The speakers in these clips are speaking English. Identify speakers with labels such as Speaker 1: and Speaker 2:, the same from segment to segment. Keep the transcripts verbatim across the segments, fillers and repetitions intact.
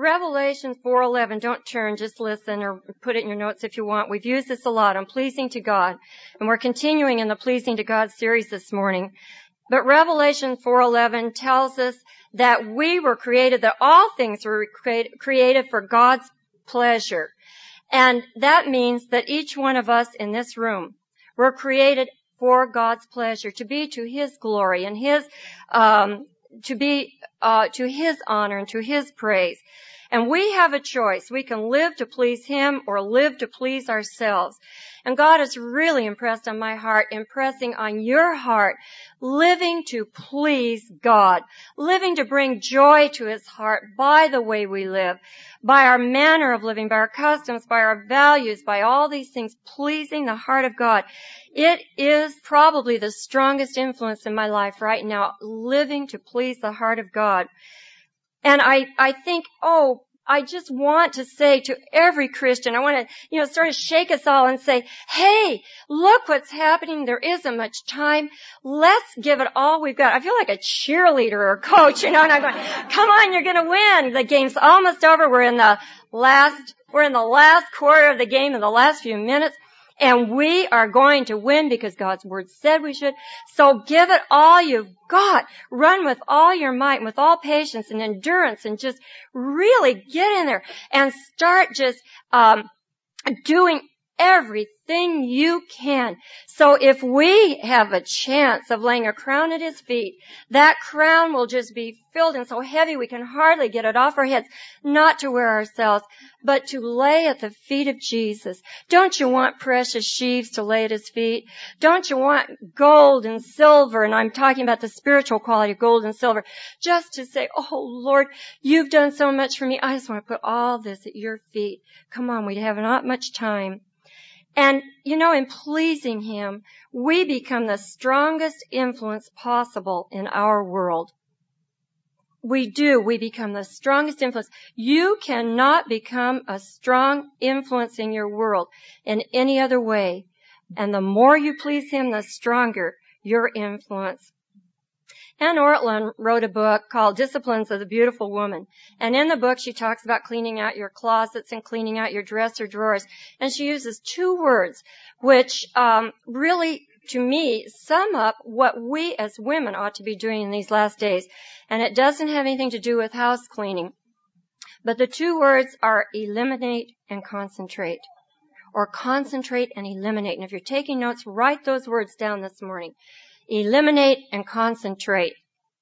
Speaker 1: Revelation four eleven, don't turn, just listen or put it in your notes if you want. We've used this a lot on pleasing to God, and we're continuing in the pleasing to God series this morning. But Revelation four eleven tells us that we were created, that all things were created for God's pleasure. And that means that each one of us in this room were created for God's pleasure, to be to His glory and His, um, to be, uh, to His honor and to His praise. And we have a choice. We can live to please Him or live to please ourselves. And God has really impressed on my heart, impressing on your heart, living to please God, living to bring joy to His heart by the way we live, by our manner of living, by our customs, by our values, by all these things, pleasing the heart of God. It is probably the strongest influence in my life right now, living to please the heart of God. And I, I think, oh, I just want to say to every Christian, I want to, you know, sort of shake us all and say, hey, look what's happening. There isn't much time. Let's give it all we've got. I feel like a cheerleader or a coach, you know, and I'm going, come on, you're going to win. The game's almost over. We're in the last, we're in the last quarter of the game in the last few minutes. And we are going to win because God's Word said we should. So give it all you've got. Run with all your might and with all patience and endurance and just really get in there and start just um doing everything you can. So if we have a chance of laying a crown at His feet, that crown will just be filled and so heavy we can hardly get it off our heads, not to wear ourselves, but to lay at the feet of Jesus. Don't you want precious sheaves to lay at His feet? Don't you want gold and silver? And I'm talking about the spiritual quality of gold and silver. Just to say, oh Lord, you've done so much for me. I just want to put all this at your feet. Come on, we have not much time. And, you know, in pleasing Him, we become the strongest influence possible in our world. We do. We become the strongest influence. You cannot become a strong influence in your world in any other way. And the more you please Him, the stronger your influence. Anne Ortlund wrote a book called Disciplines of the Beautiful Woman. And in the book, she talks about cleaning out your closets and cleaning out your dresser drawers. And she uses two words which um really, to me, sum up what we as women ought to be doing in these last days. And it doesn't have anything to do with house cleaning. But the two words are eliminate and concentrate. Or concentrate and eliminate. And if you're taking notes, write those words down this morning. Eliminate and concentrate.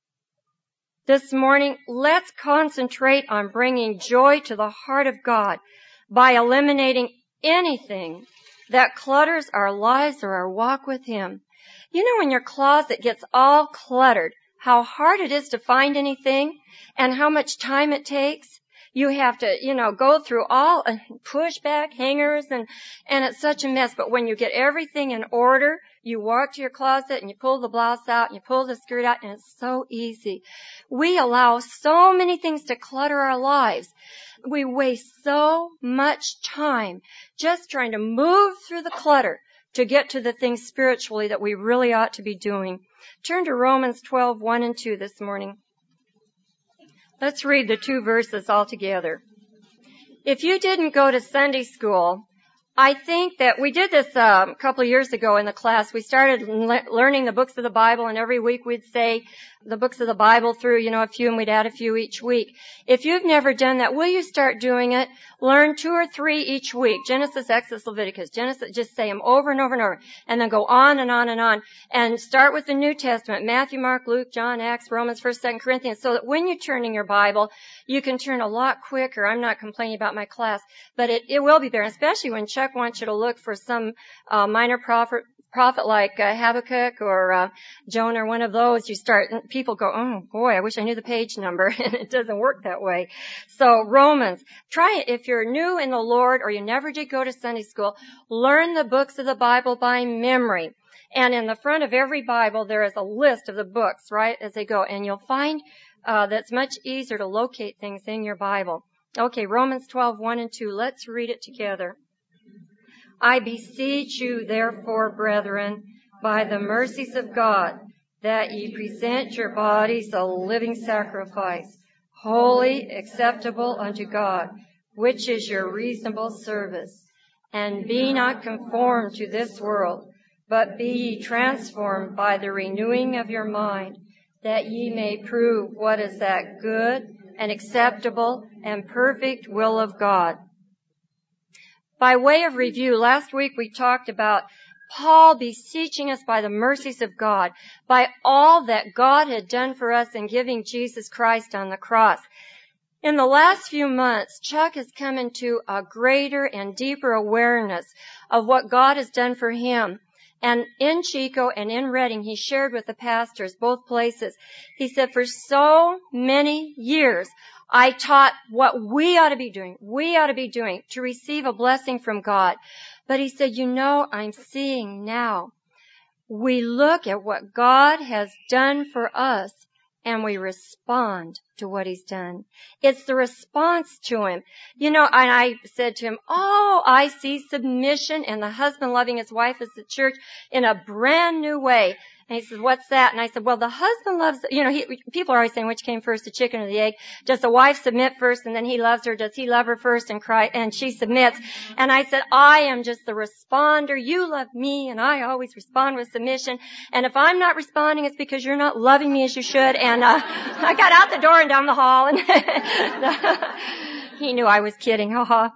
Speaker 1: This morning, let's concentrate on bringing joy to the heart of God by eliminating anything that clutters our lives or our walk with Him. You know, when your closet gets all cluttered, how hard it is to find anything and how much time it takes. You have to, you know, go through all uh, push back hangers and, and it's such a mess. But when you get everything in order, you walk to your closet and you pull the blouse out and you pull the skirt out and it's so easy. We allow so many things to clutter our lives. We waste so much time just trying to move through the clutter to get to the things spiritually that we really ought to be doing. Turn to Romans twelve, one and two this morning. Let's read the two verses all together. If you didn't go to Sunday school, I think that we did this um, a couple of years ago in the class. We started le- learning the books of the Bible, and every week we'd say the books of the Bible through, you know, a few, and we'd add a few each week. If you've never done that, will you start doing it? Learn two or three each week. Genesis, Exodus, Leviticus. Genesis, just say them over and over and over, and then go on and on and on. And start with the New Testament, Matthew, Mark, Luke, John, Acts, Romans, First, Second Corinthians, so that when you turn in your Bible, you can turn a lot quicker. I'm not complaining about my class, but it, it will be there, especially when Chuck wants you to look for some uh, minor prophet, prophet like uh, Habakkuk or uh, Jonah or one of those. You start, and people go, oh boy, I wish I knew the page number, and it doesn't work that way. So Romans, try it. If you're new in the Lord or you never did go to Sunday school, learn the books of the Bible by memory. And in the front of every Bible, there is a list of the books, right, as they go. And you'll find uh that's much easier to locate things in your Bible. Okay, Romans twelve, one and two. Let's read it together. I beseech you, therefore, brethren, by the mercies of God, that ye present your bodies a living sacrifice, holy, acceptable unto God, which is your reasonable service. And be not conformed to this world, but be ye transformed by the renewing of your mind, that ye may prove what is that good and acceptable and perfect will of God. By way of review, last week we talked about Paul beseeching us by the mercies of God, by all that God had done for us in giving Jesus Christ on the cross. In the last few months, Chuck has come into a greater and deeper awareness of what God has done for him. And in Chico and in Redding, he shared with the pastors, both places. He said, for so many years, I taught what we ought to be doing, we ought to be doing to receive a blessing from God. But he said, you know, I'm seeing now. We look at what God has done for us and we respond to what he's done. It's the response to him. You know, and I said to him, oh, I see submission and the husband loving his wife as the church in a brand new way. And he said, what's that? And I said, well, the husband loves, you know, he, people are always saying, which came first, the chicken or the egg? Does the wife submit first and then he loves her? Does he love her first and cry, and she submits? And I said, I am just the responder. You love me and I always respond with submission. And if I'm not responding, it's because you're not loving me as you should. And, uh, I got out the door and down the hall and he knew I was kidding. Ha ha.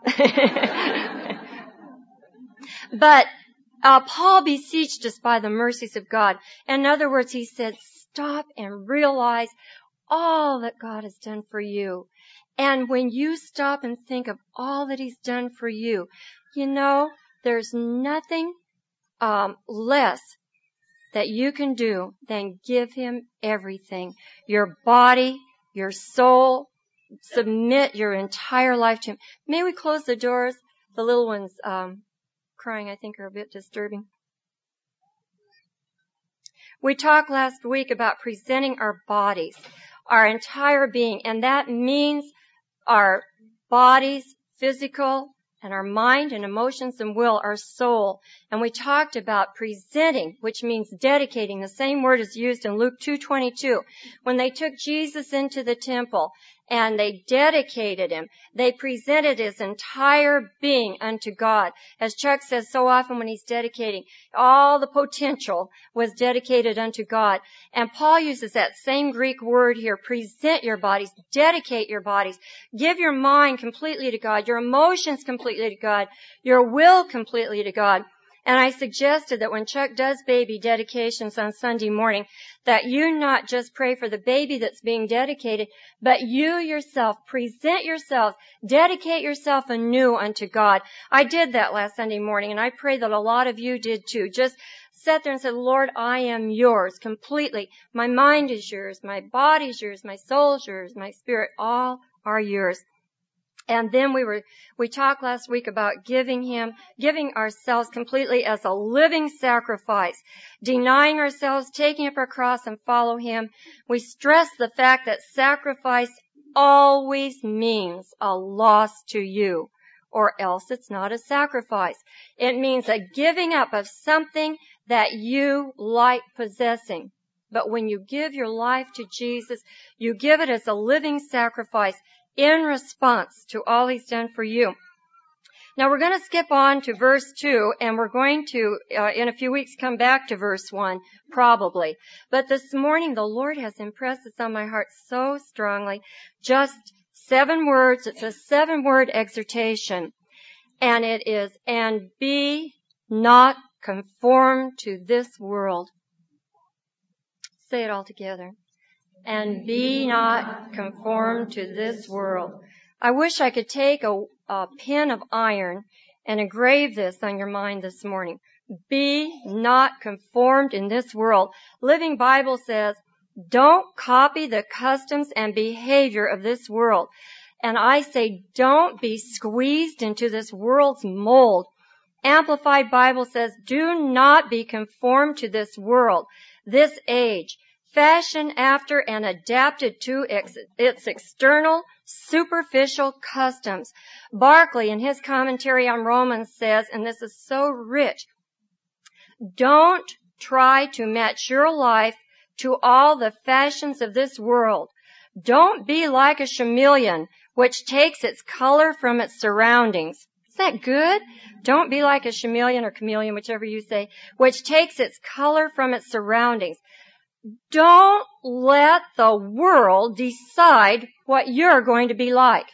Speaker 1: But, Uh, Paul beseeched us by the mercies of God. In other words, he said, stop and realize all that God has done for you. And when you stop and think of all that he's done for you, you know, there's nothing um, less that you can do than give him everything. Your body, your soul, submit your entire life to him. May we close the doors? The little ones, um, crying, I think, are a bit disturbing. We talked last week about presenting our bodies, our entire being, and that means our bodies, physical, and our mind and emotions and will, our soul. And we talked about presenting, which means dedicating. The same word is used in Luke two twenty-two. When they took Jesus into the temple and they dedicated him, they presented his entire being unto God. As Chuck says so often when he's dedicating, all the potential was dedicated unto God. And Paul uses that same Greek word here, present your bodies, dedicate your bodies, give your mind completely to God, your emotions completely to God, your will completely to God. And I suggested that when Chuck does baby dedications on Sunday morning, that you not just pray for the baby that's being dedicated, but you yourself present yourself, dedicate yourself anew unto God. I did that last Sunday morning, and I pray that a lot of you did too. Just sat there and said, Lord, I am yours completely. My mind is yours, my body's yours, my soul's yours, my spirit, all are yours. And then we were, we talked last week about giving him, giving ourselves completely as a living sacrifice, denying ourselves, taking up our cross and follow him. We stressed the fact that sacrifice always means a loss to you, or else it's not a sacrifice. It means a giving up of something that you like possessing. But when you give your life to Jesus, you give it as a living sacrifice in response to all he's done for you. Now we're going to skip on to verse two, and we're going to, uh, in a few weeks, come back to verse one, probably. But this morning, the Lord has impressed this on my heart so strongly. Just seven words. It's a seven-word exhortation. And it is, and be not conformed to this world. Say it all together. And be not conformed to this world. I wish I could take a, a pin of iron and engrave this on your mind this morning. Be not conformed in this world. Living Bible says, don't copy the customs and behavior of this world. And I say, don't be squeezed into this world's mold. Amplified Bible says, do not be conformed to this world, this age, fashioned after and adapted to ex- its external, superficial customs. Barclay, in his commentary on Romans, says, and this is so rich, don't try to match your life to all the fashions of this world, Don't be like a chameleon, which takes its color from its surroundings. Is that good? Don't be like a chameleon or chameleon, whichever you say, which takes its color from its surroundings. Don't let the world decide what you're going to be like.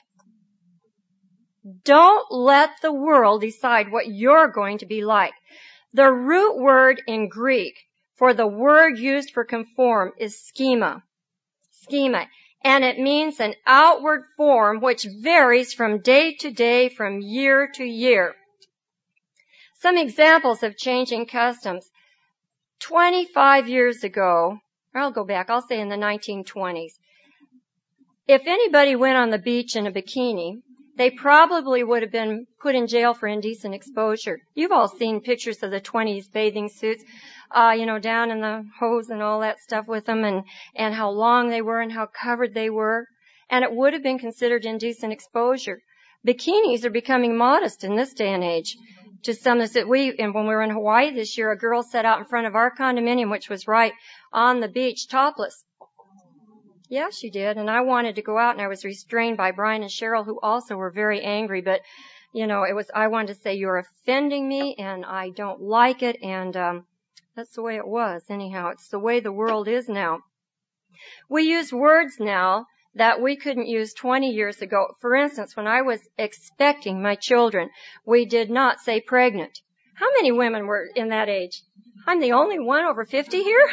Speaker 1: Don't let the world decide what you're going to be like. The root word in Greek for the word used for conform is schema. Schema. And it means an outward form which varies from day to day, from year to year. Some examples of changing customs. twenty-five years ago, or I'll go back, I'll say in the nineteen twenties, if anybody went on the beach in a bikini, they probably would have been put in jail for indecent exposure. You've all seen pictures of the twenties bathing suits, uh, you know, down in the hose and all that stuff with them, and, and how long they were and how covered they were. And it would have been considered indecent exposure. Bikinis are becoming modest in this day and age. To some that we, and when we were in Hawaii this year, a girl sat out in front of our condominium, which was right on the beach, topless. Yeah, she did. And I wanted to go out, and I was restrained by Brian and Cheryl, who also were very angry. But, you know, it was, I wanted to say, you're offending me, and I don't like it. And, um, that's the way it was. Anyhow, it's the way the world is now. We use words now that we couldn't use twenty years ago. For instance, when I was expecting my children, we did not say pregnant. How many women were in that age? I'm the only one over fifty here?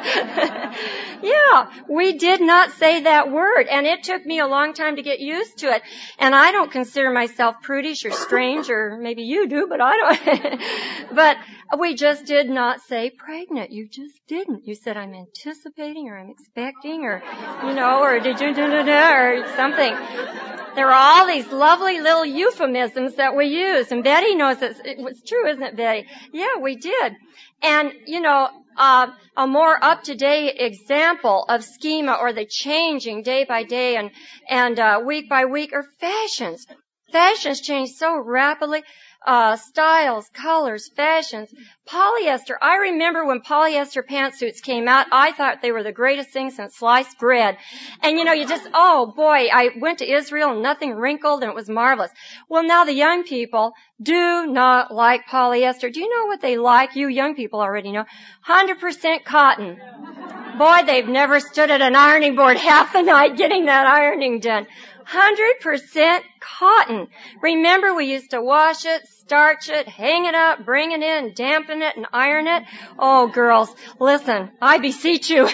Speaker 1: Yeah, we did not say that word, and it took me a long time to get used to it. And I don't consider myself prudish or strange, or maybe you do, but I don't. But we just did not say pregnant. You just didn't. You said, I'm anticipating, or I'm expecting, or, you know, or did you do, do, do, or something. There are all these lovely little euphemisms that we use, and Betty knows it's, it's true, isn't it, Betty? Yeah, we did. And, you know, uh, a more up-to-date example of schema, or the changing day by day and, and, uh, week by week, are fashions. Fashions change so rapidly. Uh, styles, colors, fashions, polyester. I remember when polyester pantsuits came out, I thought they were the greatest thing since sliced bread. And you know, you just, oh boy, I went to Israel and nothing wrinkled and it was marvelous. Well, now the young people do not like polyester. Do you know what they like? You young people already know. one hundred percent cotton. Boy, they've never stood at an ironing board half the night getting that ironing done. one hundred percent cotton. Remember, we used to wash it, starch it, hang it up, bring it in, dampen it, and iron it. Oh, girls, listen, I beseech you.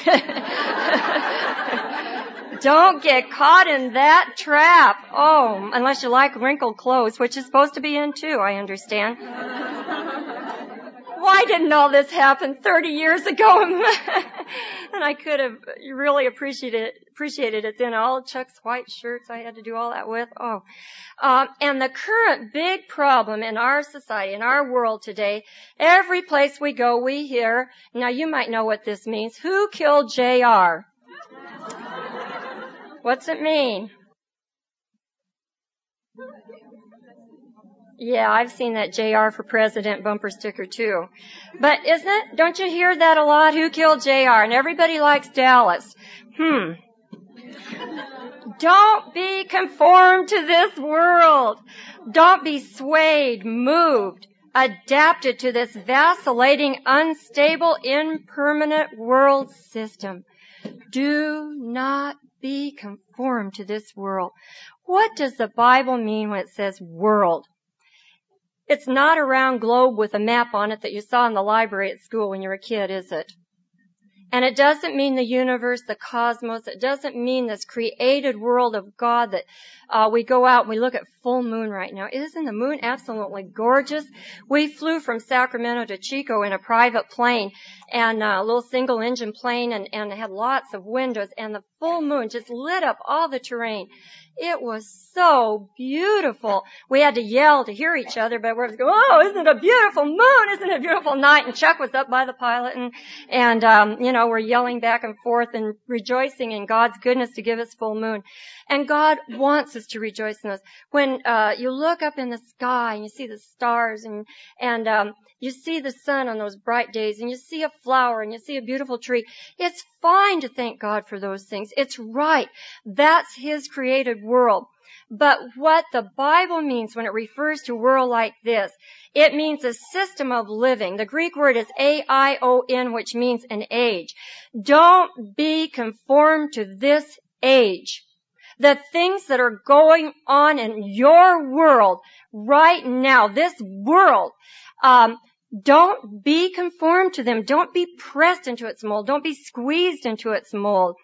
Speaker 1: Don't get caught in that trap. Oh, unless you like wrinkled clothes, which is supposed to be in too, I understand. Why didn't all this happen thirty years ago? And I could have really appreciated appreciated it then. All Chuck's white shirts I had to do all that with. Oh. Um, and the current big problem in our society, in our world today, every place we go, we hear, now you might know what this means, who killed J R? What's it mean? Yeah, I've seen that J R for president bumper sticker too. But isn't it? Don't you hear that a lot? Who killed J R? And everybody likes Dallas. Hmm. Don't be conformed to this world. Don't be swayed, moved, adapted to this vacillating, unstable, impermanent world system. Do not be conformed to this world. What does the Bible mean when it says world? It's not a round globe with a map on it that you saw in the library at school when you were a kid, is it? And it doesn't mean the universe, the cosmos. It doesn't mean this created world of God that uh, we go out and we look at full moon right now. Isn't the moon absolutely gorgeous? We flew from Sacramento to Chico in a private plane, and uh, a little single engine plane, and, and it had lots of windows, and the full moon just lit up all the terrain. It was so beautiful. We had to yell to hear each other, but we're going, oh, isn't it a beautiful moon? Isn't it a beautiful night? And Chuck was up by the pilot, and, and, um, you know, how we're yelling back and forth and rejoicing in God's goodness to give us full moon. And God wants us to rejoice in this. When uh you look up in the sky and you see the stars and and um you see the sun on those bright days and you see a flower and you see a beautiful tree, it's fine to thank God for those things. It's right. That's His created world. But what the Bible means when it refers to a world like this, it means a system of living. The Greek word is A I O N, which means an age. Don't be conformed to this age. The things that are going on in your world right now, this world, um, don't be conformed to them. Don't be pressed into its mold. Don't be squeezed into its mold.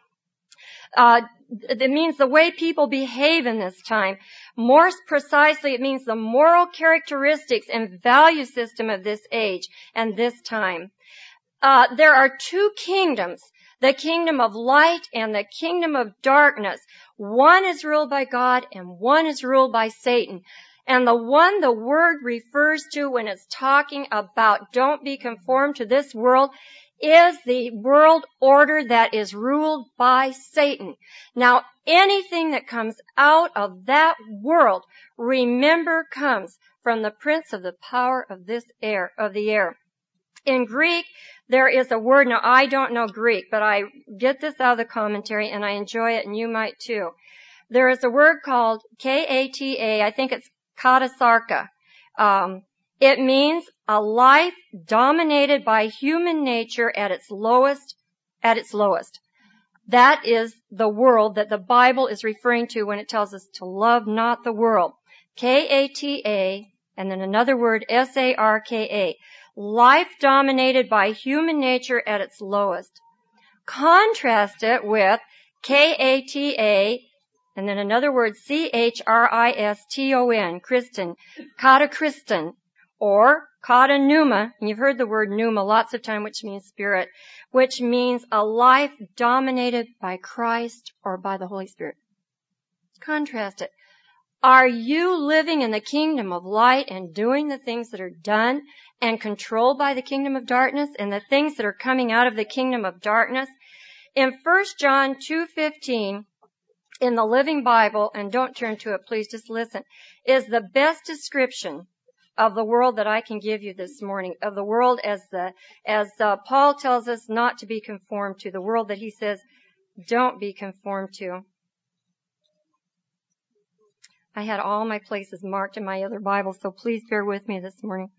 Speaker 1: Uh, it means the way people behave in this time. More precisely, it means the moral characteristics and value system of this age and this time. Uh, there are two kingdoms, the kingdom of light and the kingdom of darkness. One is ruled by God and one is ruled by Satan. And the one the word refers to when it's talking about don't be conformed to this world is the world order that is ruled by Satan. Now, anything that comes out of that world, remember, comes from the prince of the power of this air, of the air. In Greek, there is a word, now I don't know Greek, but I get this out of the commentary and I enjoy it and you might too. There is a word called K A T A, I think it's katasarka. Um, it means a life dominated by human nature at its lowest, at its lowest. That is the world that the Bible is referring to when it tells us to love not the world. K A T A, and then another word, S A R K A. Life dominated by human nature at its lowest. Contrast it with K A T A, and then another word, C H R I S T O N, Christen, katachriston, or kata pneuma, and you've heard the word pneuma lots of time, which means spirit, which means a life dominated by Christ or by the Holy Spirit. Contrast it. Are you living in the kingdom of light and doing the things that are done and controlled by the kingdom of darkness and the things that are coming out of the kingdom of darkness? In First John two fifteen, in the Living Bible, and don't turn to it, please just listen, is the best description of the world that I can give you this morning, of the world as the, as uh, Paul tells us not to be conformed to, the world that he says don't be conformed to. I had all my places marked in my other Bible, so please bear with me this morning.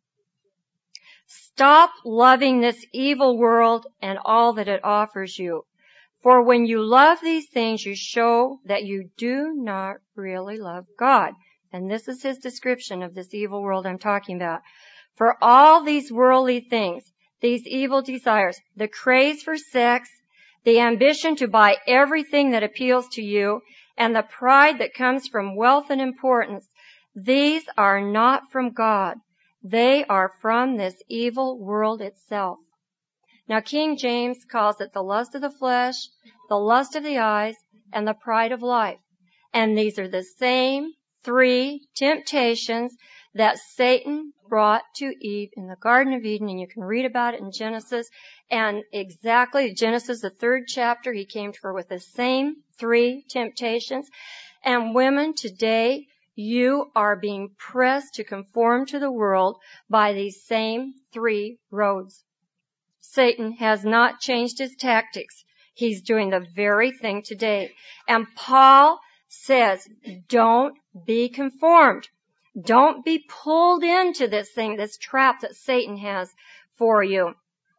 Speaker 1: Stop loving this evil world and all that it offers you. For when you love these things, you show that you do not really love God. And this is his description of this evil world I'm talking about. For all these worldly things, these evil desires, the craze for sex, the ambition to buy everything that appeals to you, and the pride that comes from wealth and importance, these are not from God. They are from this evil world itself. Now, King James calls it the lust of the flesh, the lust of the eyes, and the pride of life. And these are the same three temptations that Satan brought to Eve in the Garden of Eden, and you can read about it in Genesis. And exactly, Genesis, the third chapter, he came to her with the same three temptations. And women, today, you are being pressed to conform to the world by these same three roads. Satan has not changed his tactics. He's doing the very thing today. And Paul says, don't be conformed. Don't be pulled into this thing, this trap that Satan has for you.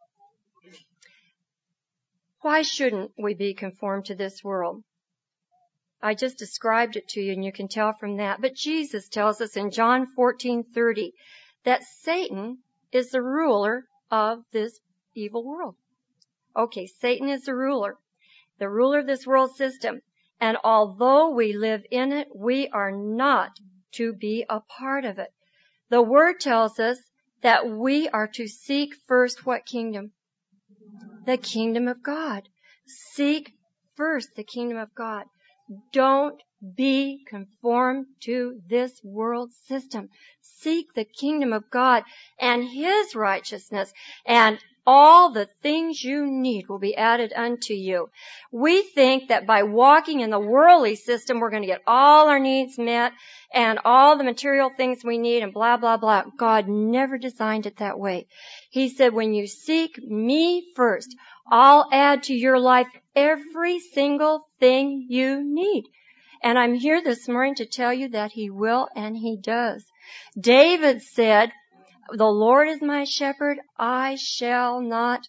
Speaker 1: Why shouldn't we be conformed to this world? I just described it to you and you can tell from that. But Jesus tells us in John fourteen thirty that Satan is the ruler of this evil world. Okay, Satan is the ruler, the ruler of this world system. And although we live in it, we are not to be a part of it. The Word tells us that we are to seek first what kingdom? The kingdom of God. Seek first the kingdom of God. Don't be conformed to this world system. Seek the kingdom of God and His righteousness, and all the things you need will be added unto you. We think that by walking in the worldly system, we're going to get all our needs met and all the material things we need and blah, blah, blah. God never designed it that way. He said, when you seek me first, I'll add to your life every single thing you need. And I'm here this morning to tell you that He will, and He does. David said, the Lord is my shepherd, I shall not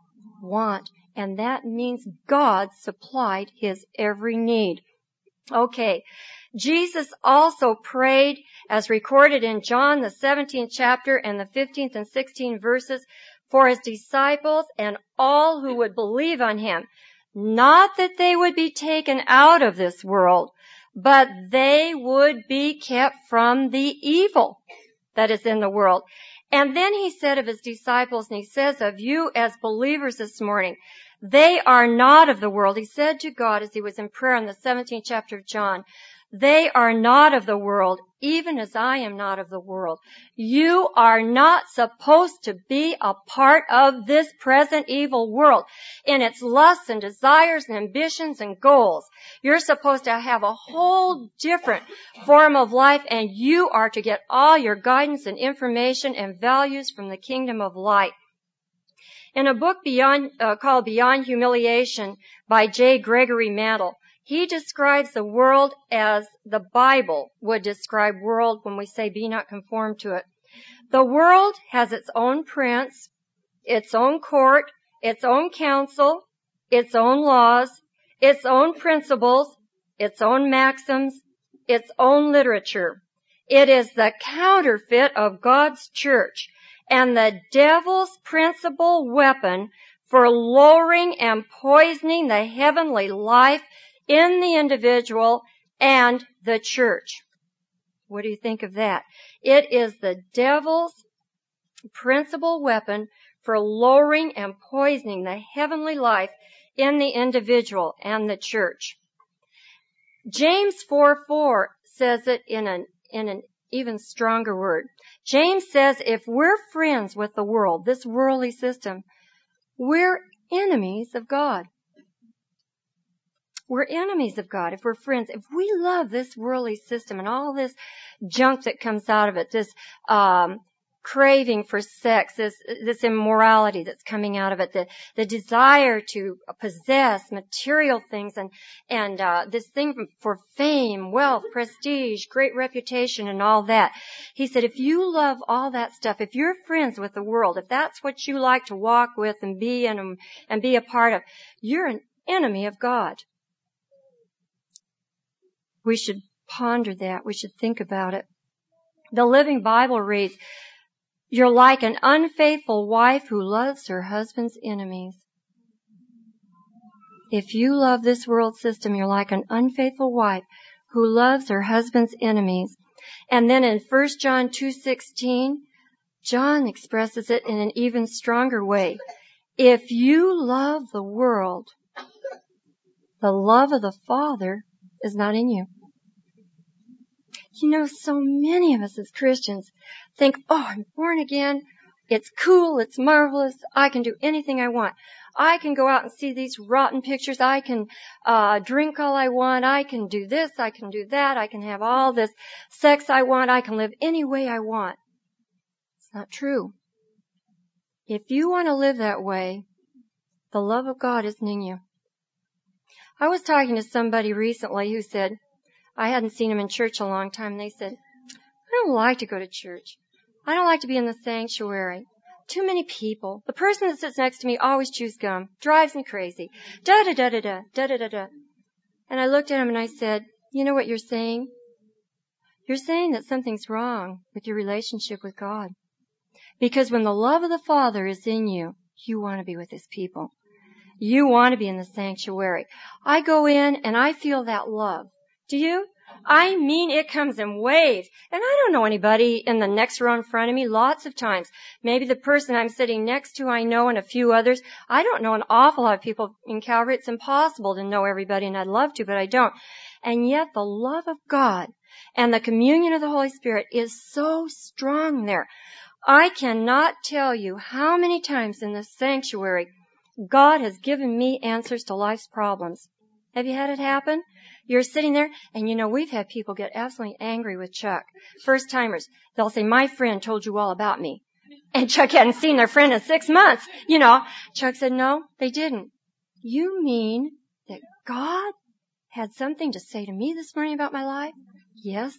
Speaker 1: want. And that means God supplied his every need. Okay. Jesus also prayed, as recorded in John, the seventeenth chapter and the fifteenth and sixteenth verses, for his disciples and all who would believe on him. Not that they would be taken out of this world, but they would be kept from the evil that is in the world. And then he said of his disciples, and he says of you as believers this morning, they are not of the world. He said to God as he was in prayer in the seventeenth chapter of John, they are not of the world, even as I am not of the world. You are not supposed to be a part of this present evil world in its lusts and desires and ambitions and goals. You're supposed to have a whole different form of life, and you are to get all your guidance and information and values from the kingdom of light. In a book beyond, uh, called Beyond Humiliation by J. Gregory Mantle, he describes the world as the Bible would describe world when we say be not conformed to it. The world has its own prince, its own court, its own council, its own laws, its own principles, its own maxims, its own literature. It is the counterfeit of God's church and the devil's principal weapon for lowering and poisoning the heavenly life in the individual and the church. What do you think of that? It is the devil's principal weapon for lowering and poisoning the heavenly life in the individual and the church. James four four says it in an, in an even stronger word. James says if we're friends with the world, this worldly system, we're enemies of God. We're enemies of God if we're friends. If we love this worldly system and all this junk that comes out of it, this um craving for sex, this this immorality that's coming out of it, the the desire to possess material things and and uh this thing for fame, wealth, prestige, great reputation and all that. He said if you love all that stuff, if you're friends with the world, if that's what you like to walk with and be in and be a part of, you're an enemy of God. We should ponder that. We should think about it. The Living Bible reads, you're like an unfaithful wife who loves her husband's enemies. If you love this world system, you're like an unfaithful wife who loves her husband's enemies. And then in First John two sixteen, John expresses it in an even stronger way. If you love the world, the love of the Father is not in you. You know, so many of us as Christians think, oh, I'm born again. It's cool. It's marvelous. I can do anything I want. I can go out and see these rotten pictures. I can uh drink all I want. I can do this. I can do that. I can have all this sex I want. I can live any way I want. It's not true. If you want to live that way, the love of God isn't in you. I was talking to somebody recently who said, I hadn't seen him in church a long time, and they said, I don't like to go to church. I don't like to be in the sanctuary. Too many people. The person that sits next to me always chews gum. Drives me crazy. Da-da-da-da-da, da-da-da-da. And I looked at him and I said, you know what you're saying? You're saying that something's wrong with your relationship with God. Because when the love of the Father is in you, you want to be with His people. You want to be in the sanctuary. I go in and I feel that love. Do you? I mean, it comes in waves. And I don't know anybody in the next row in front of me lots of times. Maybe the person I'm sitting next to I know and a few others. I don't know an awful lot of people in Calvary. It's impossible to know everybody, and I'd love to, but I don't. And yet the love of God and the communion of the Holy Spirit is so strong there. I cannot tell you how many times in this sanctuary God has given me answers to life's problems. Have you had it happen? You're sitting there, and you know, we've had people get absolutely angry with Chuck. First timers, they'll say, my friend told you all about me. And Chuck hadn't seen their friend in six months. You know, Chuck said, no, they didn't. You mean that God had something to say to me this morning about my life? Yes.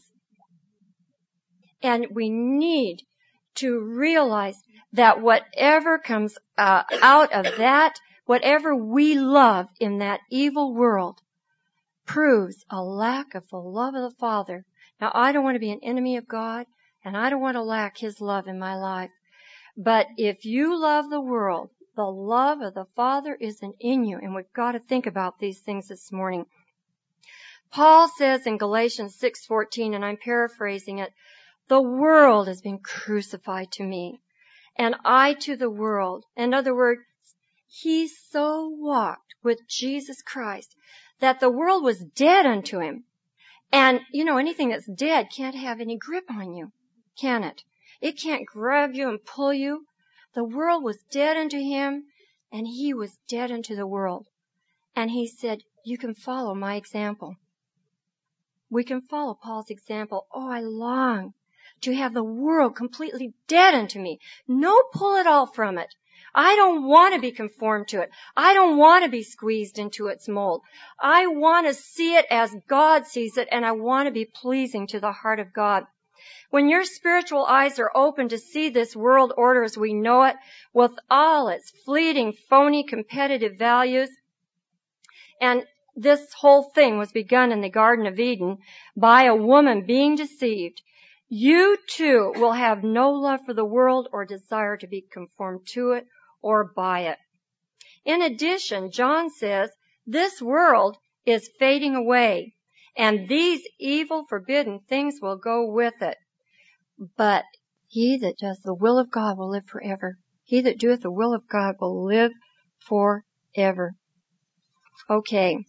Speaker 1: And we need to realize that whatever comes uh, out of that, whatever we love in that evil world, proves a lack of the love of the Father. Now, I don't want to be an enemy of God, and I don't want to lack His love in my life. But if you love the world, the love of the Father isn't in you, and we've got to think about these things this morning. Paul says in Galatians six fourteen, and I'm paraphrasing it, the world has been crucified to me, and I to the world. In other words, he so walked with Jesus Christ that the world was dead unto him. And, you know, anything that's dead can't have any grip on you, can it? It can't grab you and pull you. The world was dead unto him, and he was dead unto the world. And he said, you can follow my example. We can follow Paul's example. Oh, I long to have the world completely dead unto me. No pull at all from it. I don't want to be conformed to it. I don't want to be squeezed into its mold. I want to see it as God sees it, and I want to be pleasing to the heart of God. When your spiritual eyes are open to see this world order as we know it, with all its fleeting, phony, competitive values, and this whole thing was begun in the Garden of Eden by a woman being deceived, you too will have no love for the world or desire to be conformed to it or by it. In addition, John says, this world is fading away, and these evil, forbidden things will go with it. But he that does the will of God will live forever. He that doeth the will of God will live forever. Okay.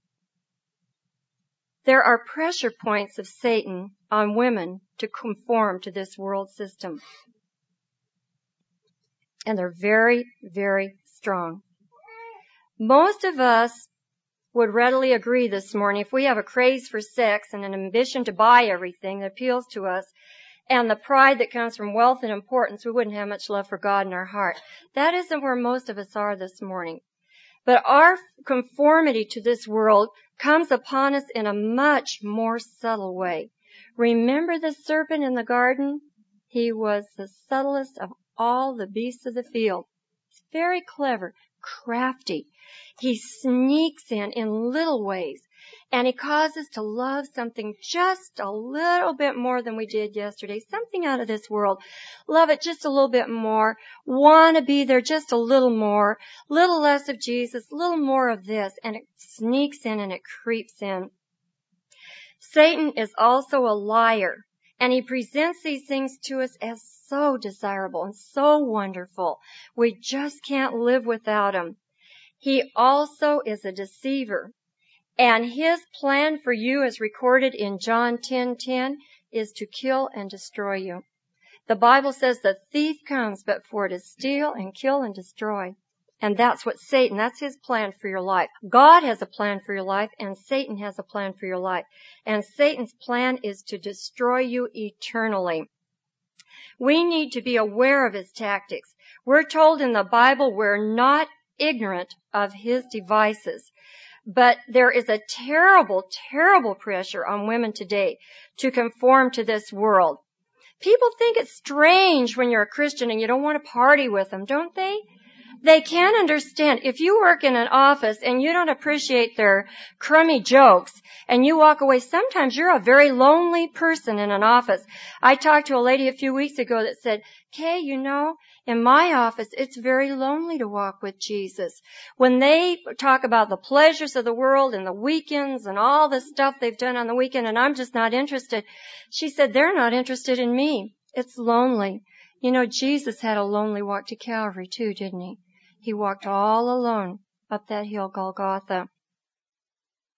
Speaker 1: There are pressure points of Satan on women to conform to this world system. And they're very, very strong. Most of us would readily agree this morning, if we have a craze for sex and an ambition to buy everything that appeals to us, and the pride that comes from wealth and importance, we wouldn't have much love for God in our heart. That isn't where most of us are this morning. But our conformity to this world comes upon us in a much more subtle way. Remember the serpent in the garden? He was the subtlest of all the beasts of the field. He's very clever, crafty. He sneaks in in little ways, and he causes to love something just a little bit more than we did yesterday, something out of this world. Love it just a little bit more, want to be there just a little more, little less of Jesus, little more of this, and it sneaks in and it creeps in. Satan is also a liar, and he presents these things to us as so desirable and so wonderful. We just can't live without him. He also is a deceiver. And his plan for you, as recorded in John ten ten, is to kill and destroy you. The Bible says the thief comes but for to steal and kill and destroy. And that's what Satan, that's his plan for your life. God has a plan for your life, and Satan has a plan for your life. And Satan's plan is to destroy you eternally. We need to be aware of his tactics. We're told in the Bible we're not ignorant of his devices. But there is a terrible, terrible pressure on women today to conform to this world. People think it's strange when you're a Christian and you don't want to party with them, don't they? They can't understand. If you work in an office and you don't appreciate their crummy jokes and you walk away, sometimes you're a very lonely person in an office. I talked to a lady a few weeks ago that said, Kay, you know, in my office, it's very lonely to walk with Jesus. When they talk about the pleasures of the world and the weekends and all the stuff they've done on the weekend, and I'm just not interested, she said, they're not interested in me. It's lonely. You know, Jesus had a lonely walk to Calvary too, didn't he? He walked all alone up that hill, Golgotha.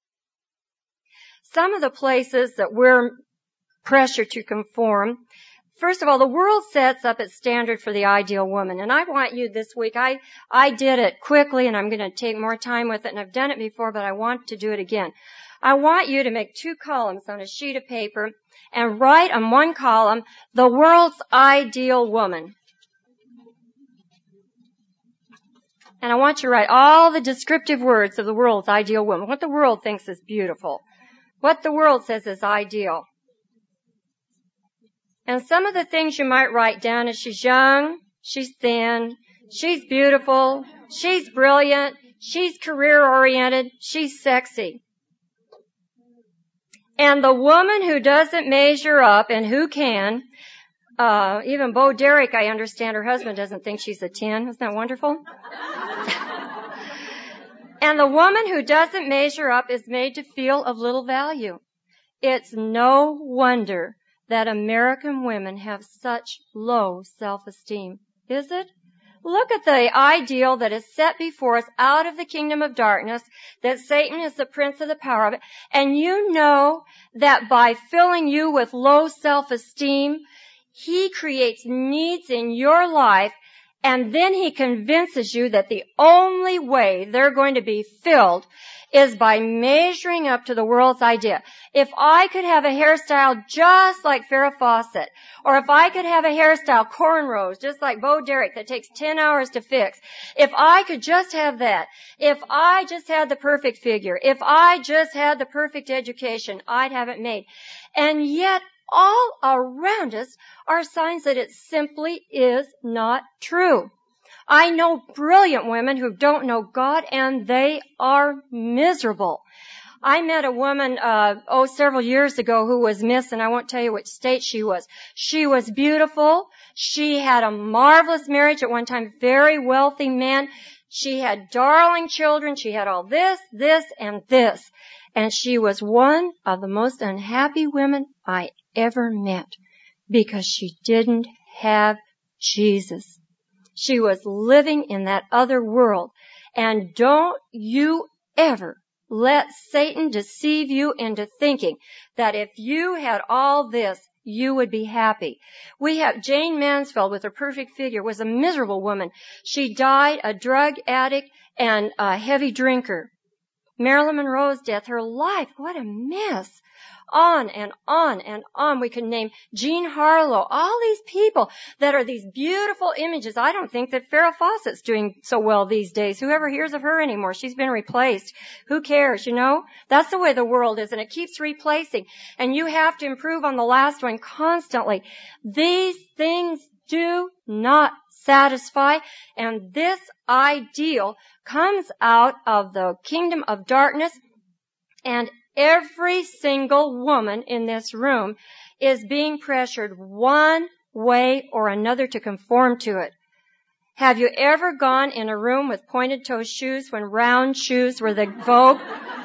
Speaker 1: Some of the places that we're pressured to conform, First of all, the world sets up its standard for the ideal woman. And I want you this week, I, I did it quickly and I'm going to take more time with it, and I've done it before, but I want to do it again. I want you to make two columns on a sheet of paper and write on one column, the world's ideal woman. And I want you to write all the descriptive words of the world's ideal woman, what the world thinks is beautiful, what the world says is ideal. And some of the things you might write down is she's young, she's thin, she's beautiful, she's brilliant, she's career-oriented, she's sexy. And the woman who doesn't measure up, and who can, uh, even Bo Derek, I understand her husband doesn't think she's a ten. Isn't that wonderful? And the woman who doesn't measure up is made to feel of little value. It's no wonder that American women have such low self-esteem, is it? Look at the ideal that is set before us out of the kingdom of darkness, that Satan is the prince of the power of it, and you know that by filling you with low self-esteem, he creates needs in your life, and then he convinces you that the only way they're going to be filled is by measuring up to the world's idea. If I could have a hairstyle just like Farrah Fawcett, or if I could have a hairstyle cornrows just like Bo Derek that takes ten hours to fix, if I could just have that, if I just had the perfect figure, if I just had the perfect education, I'd have it made. And yet all around us are signs that it simply is not true. I know brilliant women who don't know God, and they are miserable. I met a woman, uh, oh, several years ago who was Miss, and I won't tell you which state she was. She was beautiful. She had a marvelous marriage at one time, very wealthy man. She had darling children. She had all this, this, and this. And she was one of the most unhappy women I ever met because she didn't have Jesus. She was living in that other world. And don't you ever let Satan deceive you into thinking that if you had all this, you would be happy. We have Jane Mansfield with her perfect figure was a miserable woman. She died a drug addict and a heavy drinker. Marilyn Monroe's death, her life, what a mess. On and on and on. We can name Jean Harlow, all these people that are these beautiful images. I don't think that Farrah Fawcett's doing so well these days. Whoever hears of her anymore? She's been replaced. Who cares, you know? That's the way the world is, and it keeps replacing. And you have to improve on the last one constantly. These things do not satisfy, and this ideal comes out of the kingdom of darkness, and every single woman in this room is being pressured one way or another to conform to it. Have you ever gone in a room with pointed-toe shoes when round shoes were the vogue?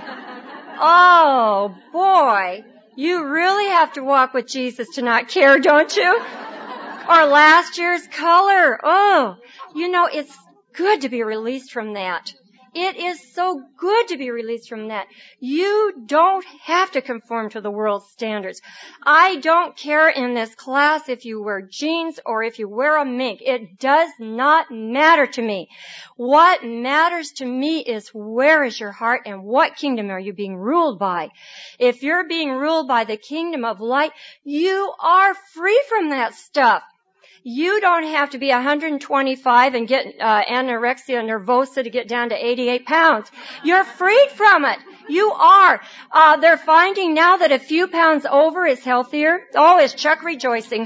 Speaker 1: Oh, boy. You really have to walk with Jesus to not care, don't you? Or last year's color. Oh, you know, it's good to be released from that. It is so good to be released from that. You don't have to conform to the world's standards. I don't care in this class if you wear jeans or if you wear a mink. It does not matter to me. What matters to me is where is your heart and what kingdom are you being ruled by? If you're being ruled by the kingdom of light, you are free from that stuff. You don't have to be one hundred twenty-five and get uh, anorexia nervosa to get down to eighty-eight pounds. You're freed from it. You are. Uh, they're finding now that a few pounds over is healthier. Oh, is Chuck rejoicing?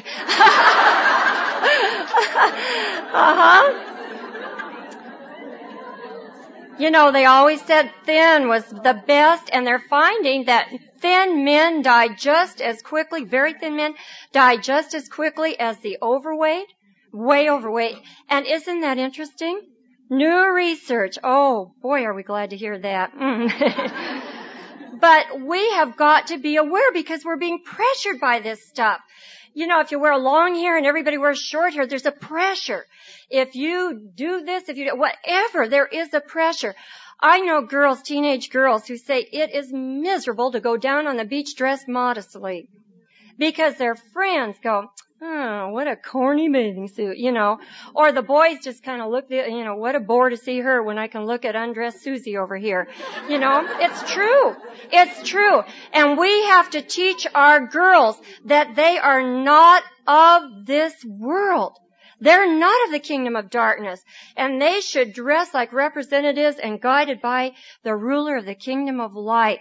Speaker 1: uh-huh. You know, they always said thin was the best, and they're finding that thin men die just as quickly, very thin men die just as quickly as the overweight, way overweight. And isn't that interesting? New research. Oh, boy, are we glad to hear that. Mm. But we have got to be aware because we're being pressured by this stuff. You know, if you wear long hair and everybody wears short hair, there's a pressure. If you do this, if you do whatever, there is a pressure. I know girls, teenage girls, who say it is miserable to go down on the beach dressed modestly. because their friends go, oh, what a corny bathing suit, you know. Or the boys just kind of look, you know, what a bore to see her when I can look at undressed Susie over here. You know, it's true. It's true. And we have to teach our girls that they are not of this world. They're not of the kingdom of darkness, and they should dress like representatives and guided by the ruler of the kingdom of light.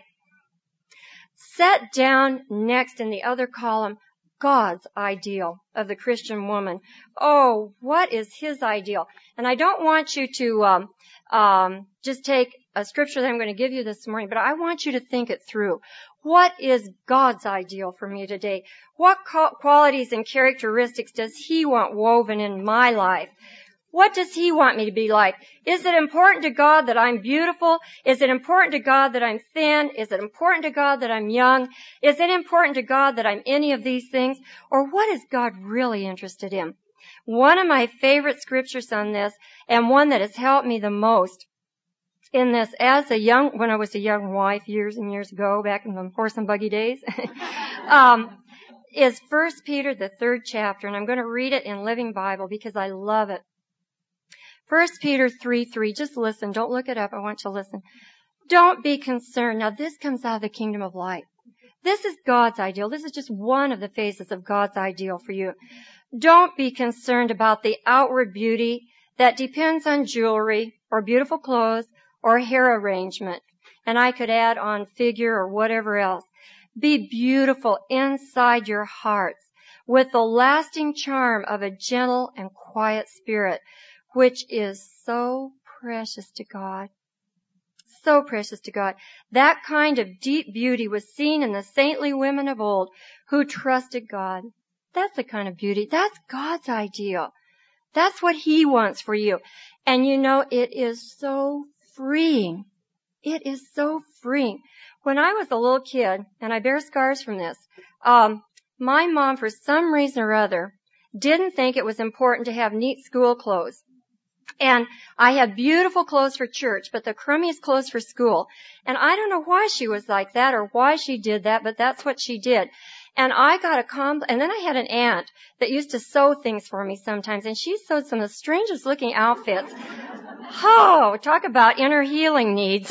Speaker 1: Set down next in the other column, God's ideal of the Christian woman. Oh, what is his ideal? And I don't want you to um, um, just take a scripture that I'm going to give you this morning, but I want you to think it through. What is God's ideal for me today? What qualities and characteristics does he want woven in my life? What does he want me to be like? Is it important to God that I'm beautiful? Is it important to God that I'm thin? Is it important to God that I'm young? Is it important to God that I'm any of these things? Or what is God really interested in? One of my favorite scriptures on this, and one that has helped me the most in this as a young, when I was a young wife years and years ago, back in the horse and buggy days, um, is First Peter, the third chapter, and I'm going to read it in Living Bible because I love it. First Peter three three, just listen, don't look it up, I want you to listen. Don't be concerned. Now this comes out of the kingdom of light. This is God's ideal. This is just one of the phases of God's ideal for you. Don't be concerned about the outward beauty that depends on jewelry or beautiful clothes or hair arrangement. And I could add on figure or whatever else. Be beautiful inside your hearts with the lasting charm of a gentle and quiet spirit, which is so precious to God. So precious to God. That kind of deep beauty was seen in the saintly women of old who trusted God. That's the kind of beauty. That's God's ideal. That's what he wants for you. And you know, it is so freeing. It is so freeing. When I was a little kid, and I bear scars from this, um, my mom, for some reason or other, didn't think it was important to have neat school clothes. And I had beautiful clothes for church, but the crummiest clothes for school. And I don't know why she was like that or why she did that, but that's what she did. And I got a compl- and then I had an aunt that used to sew things for me sometimes, and she sewed some of the strangest looking outfits. Oh, talk about inner healing needs.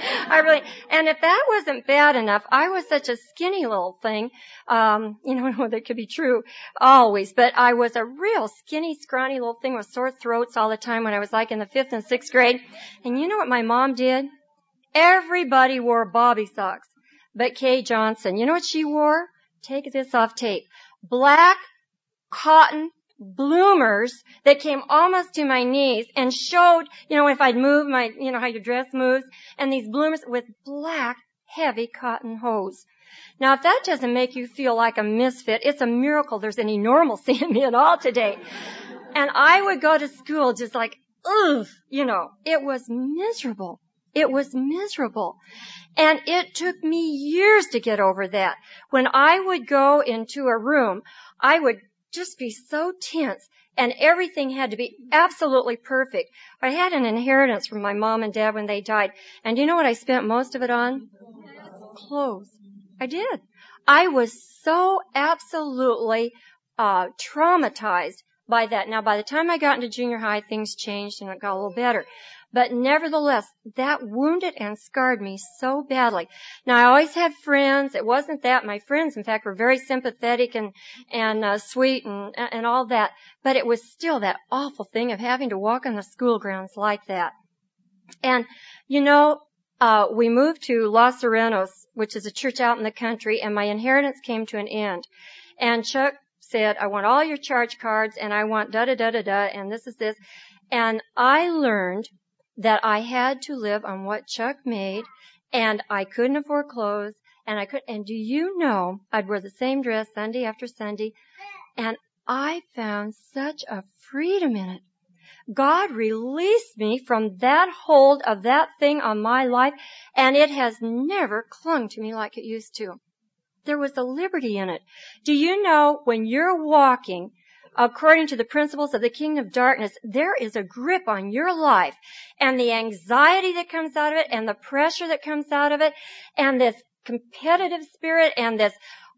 Speaker 1: I really, and if that wasn't bad enough, I was such a skinny little thing. Um, you know, that could be true always, but I was a real skinny, scrawny little thing with sore throats all the time when I was like in the fifth and sixth grade. And you know what my mom did? Everybody wore bobby socks, but Kay Johnson, you know what she wore? Take this off tape. Black cotton bloomers that came almost to my knees and showed, you know, if I'd move my, you know, how your dress moves, and these bloomers with black, heavy cotton hose. Now, if that doesn't make you feel like a misfit, it's a miracle there's any normalcy in me at all today. And I would go to school just like, ugh, you know, it was miserable. It was miserable. And it took me years to get over that. When I would go into a room, I would just be so tense, and everything had to be absolutely perfect. I had an inheritance from my mom and dad when they died, and you know what I spent most of it on? Clothes. I did. I was so absolutely uh traumatized by that. Now, by the time I got into junior high, things changed and it got a little better. But nevertheless, that wounded and scarred me so badly. Now, I always had friends. It wasn't that. My friends, in fact, were very sympathetic and, and uh, sweet and, and all that. But it was still that awful thing of having to walk on the school grounds like that. And, you know, uh, we moved to Los Serenos, which is a church out in the country, and my inheritance came to an end. And Chuck said, I want all your charge cards, and I want da-da-da-da-da, and this is this. And I learned that I had to live on what Chuck made, and I couldn't afford clothes, and I could, and do you know, I'd wear the same dress Sunday after Sunday, and I found such a freedom in it. God released me from that hold of that thing on my life, and it has never clung to me like it used to. There was a liberty in it. Do you know, when you're walking according to the principles of the kingdom of darkness, there is a grip on your life, and the anxiety that comes out of it, and the pressure that comes out of it, and this competitive spirit, and this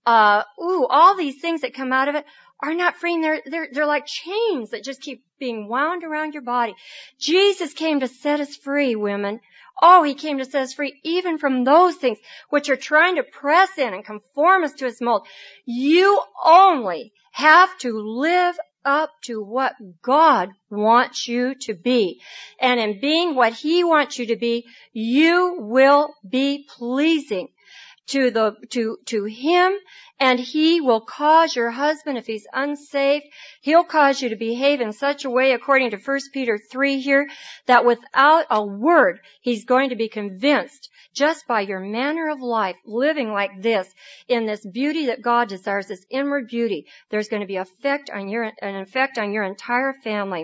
Speaker 1: uh, ooh, all these things that come out of it are not freeing. They're, they're, they're like chains that just keep being wound around your body. Jesus came to set us free, women. Oh, He came to set us free even from those things which are trying to press in and conform us to His mold. You only have to live up to what God wants you to be. And in being what He wants you to be, you will be pleasing to the, to, to Him, and He will cause your husband, if he's unsaved, He'll cause you to behave in such a way, according to First Peter three here, that without a word, he's going to be convinced just by your manner of life, living like this, in this beauty that God desires, this inward beauty, there's going to be effect on your, an effect on your entire family.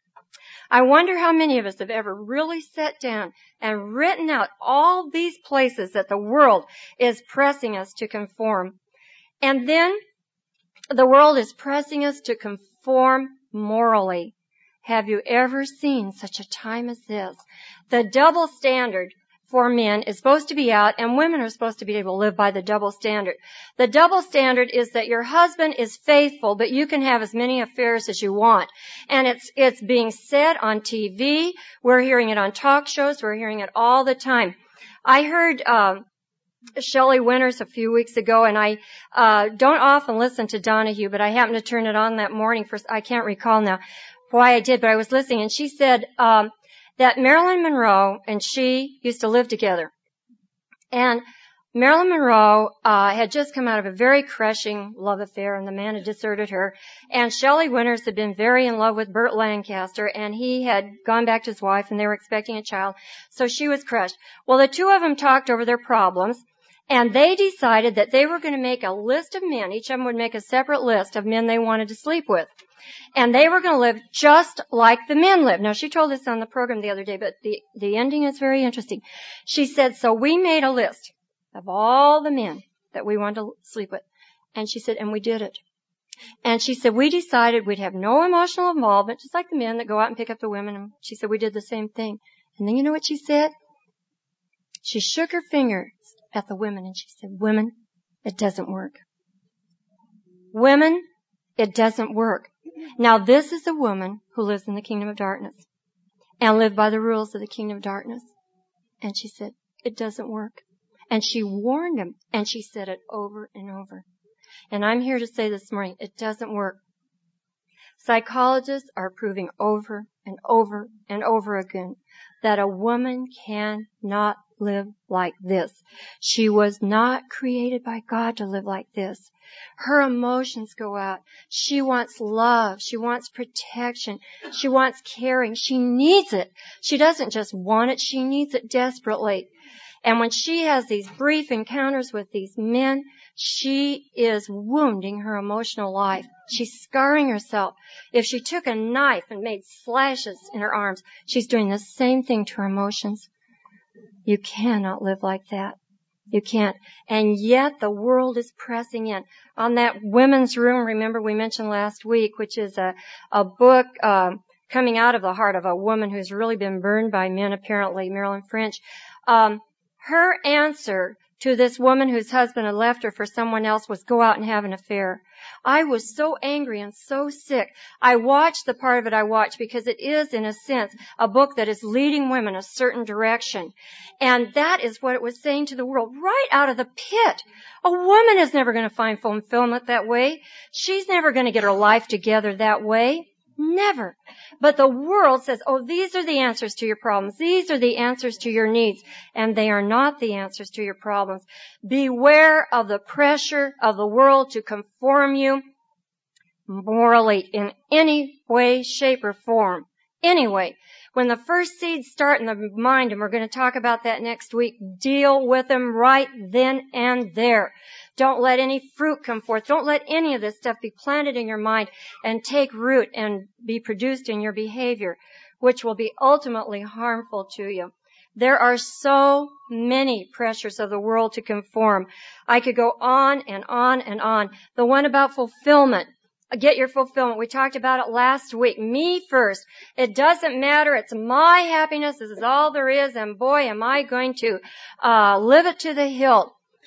Speaker 1: I wonder how many of us have ever really sat down and written out all these places that the world is pressing us to conform. And then the world is pressing us to conform morally. Have you ever seen such a time as this? The double standard for men is supposed to be out, and women are supposed to be able to live by the double standard. The double standard is that your husband is faithful, but you can have as many affairs as you want. And it's, it's being said on T V. We're hearing it on talk shows. We're hearing it all the time. I heard, um, Shelley Winters a few weeks ago, and I, uh, don't often listen to Donahue, but I happened to turn it on that morning for, I can't recall now why I did, but I was listening, and she said, um, that Marilyn Monroe and she used to live together. And Marilyn Monroe uh had just come out of a very crushing love affair, and the man had deserted her. And Shelley Winters had been very in love with Burt Lancaster, and he had gone back to his wife, and they were expecting a child. So she was crushed. Well, the two of them talked over their problems, and they decided that they were going to make a list of men. Each of them would make a separate list of men they wanted to sleep with. And they were going to live just like the men lived. Now, she told this on the program the other day, but the, the ending is very interesting. She said, so we made a list of all the men that we wanted to sleep with. And she said, and we did it. And she said, we decided we'd have no emotional involvement, just like the men that go out and pick up the women. And she said, we did the same thing. And then you know what she said? She shook her fingers at the women and she said, women, it doesn't work. Women, it doesn't work. Now, this is a woman who lives in the kingdom of darkness and lived by the rules of the kingdom of darkness. And she said, it doesn't work. And she warned him, and she said it over and over. And I'm here to say this morning, it doesn't work. Psychologists are proving over and over and over again that a woman cannot live like this. She was not created by God to live like this. Her emotions go out. She wants love. She wants protection. She wants caring. She needs it. She doesn't just want it. She needs it desperately. And when she has these brief encounters with these men, she is wounding her emotional life. She's scarring herself. If she took a knife and made slashes in her arms, she's doing the same thing to her emotions. You cannot live like that. You can't. And yet the world is pressing in. On that Women's Room, remember we mentioned last week, which is a, a book um, coming out of the heart of a woman who's really been burned by men, apparently, Marilyn French. Um, her answer to this woman whose husband had left her for someone else was go out and have an affair. I was so angry and so sick. I watched the part of it I watched because it is, in a sense, a book that is leading women a certain direction. And that is what it was saying to the world right out of the pit. A woman is never going to find fulfillment that way. She's never going to get her life together that way. Never. But the world says, oh, these are the answers to your problems. These are the answers to your needs. And they are not the answers to your problems. Beware of the pressure of the world to conform you morally in any way, shape, or form. Anyway, when the first seeds start in the mind, and we're going to talk about that next week, deal with them right then and there. Don't let any fruit come forth. Don't let any of this stuff be planted in your mind and take root and be produced in your behavior, which will be ultimately harmful to you. There are so many pressures of the world to conform. I could go on and on and on. The one about fulfillment. Get your fulfillment. We talked about it last week. Me first. It doesn't matter. It's my happiness. This is all there is. And boy, am I going to uh live it to the hilt.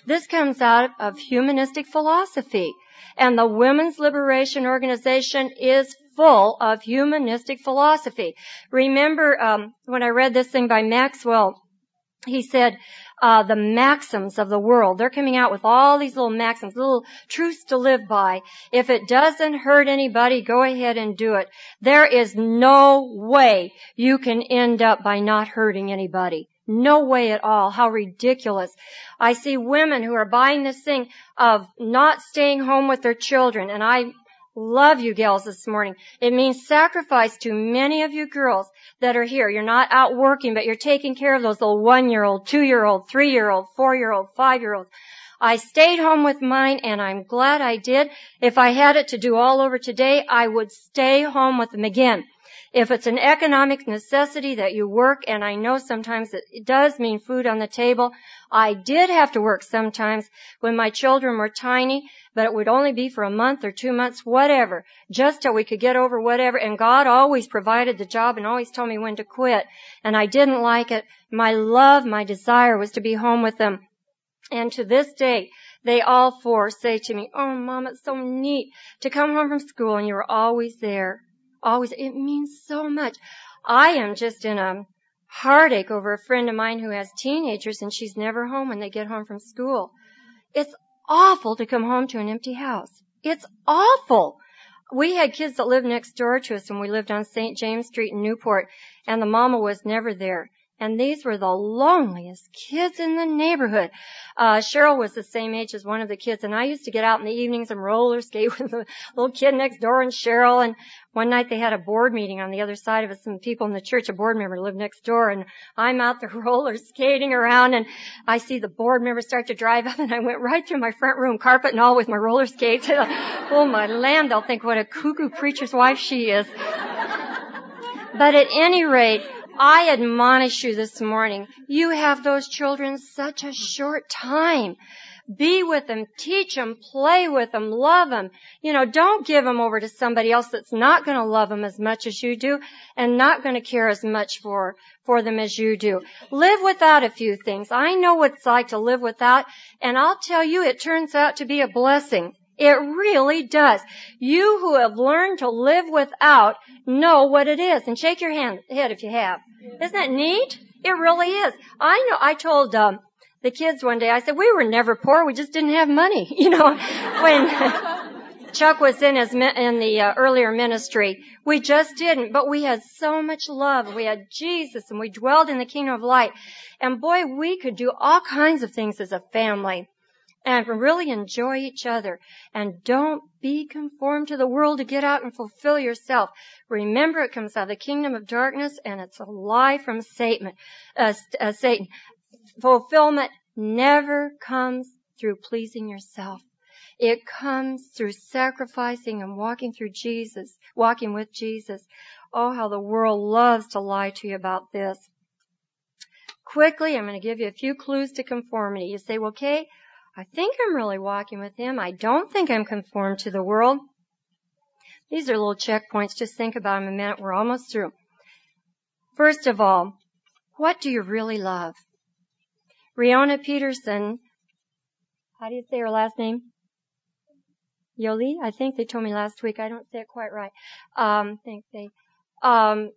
Speaker 1: This comes out of humanistic philosophy. And the Women's Liberation Organization is full of humanistic philosophy. Remember, um, when I read this thing by Maxwell, he said, uh, the maxims of the world. They're coming out with all these little maxims, little truths to live by. If it doesn't hurt anybody, go ahead and do it. There is no way you can end up by not hurting anybody. No way at all. How ridiculous. I see women who are buying this thing of not staying home with their children, and I love you gals this morning. It means sacrifice to many of you girls that are here. You're not out working, but you're taking care of those little one-year-old, two-year-old, three-year-old, four-year-old, five-year-old. I stayed home with mine, and I'm glad I did. If I had it to do all over today, I would stay home with them again. If it's an economic necessity that you work, and I know sometimes it does mean food on the table, I did have to work sometimes when my children were tiny, but it would only be for a month or two months, whatever, just till we could get over whatever. And God always provided the job and always told me when to quit. And I didn't like it. My love, my desire was to be home with them. And to this day, they all four say to me, "Oh, Mom, it's so neat to come home from school and you were always there." Always. It means so much. I am just in a heartache over a friend of mine who has teenagers and she's never home when they get home from school. It's awful to come home to an empty house. It's awful. We had kids that lived next door to us when we lived on Saint James Street in Newport, and the mama was never there. And these were the loneliest kids in the neighborhood. Uh, Cheryl was the same age as one of the kids, and I used to get out in the evenings and roller skate with the little kid next door and Cheryl. And one night they had a board meeting on the other side of us. Some people in the church, a board member lived next door, and I'm out there roller skating around, and I see the board member start to drive up, and I went right through my front room, carpet and all, with my roller skates. Oh, my land, they'll think what a cuckoo preacher's wife she is. But at any rate, I admonish you this morning, you have those children such a short time. Be with them, teach them, play with them, love them. You know, don't give them over to somebody else that's not going to love them as much as you do and not going to care as much for, for them as you do. Live without a few things. I know what it's like to live without, and I'll tell you, it turns out to be a blessing. It really does. You who have learned to live without know what it is. And shake your hand, head if you have. Isn't that neat? It really is. I know, I told um, the kids one day, I said, we were never poor, we just didn't have money. You know, when Chuck was in his in the uh, earlier ministry, we just didn't. But we had so much love. We had Jesus, and we dwelled in the kingdom of light. And boy, we could do all kinds of things as a family and really enjoy each other. And don't be conformed to the world to get out and fulfill yourself. Remember, it comes out of the kingdom of darkness, and it's a lie from Satan. Uh, uh, Satan. Fulfillment never comes through pleasing yourself. It comes through sacrificing and walking through Jesus, walking with Jesus. Oh, how the world loves to lie to you about this. Quickly, I'm going to give you a few clues to conformity. You say, well, Kay, I think I'm really walking with him. I don't think I'm conformed to the world. These are little checkpoints. Just think about them a minute. We're almost through. First of all, what do you really love? Riona Peterson, how do you say her last name? Yoli? I think they told me last week. I don't say it quite right. Um, think they, um,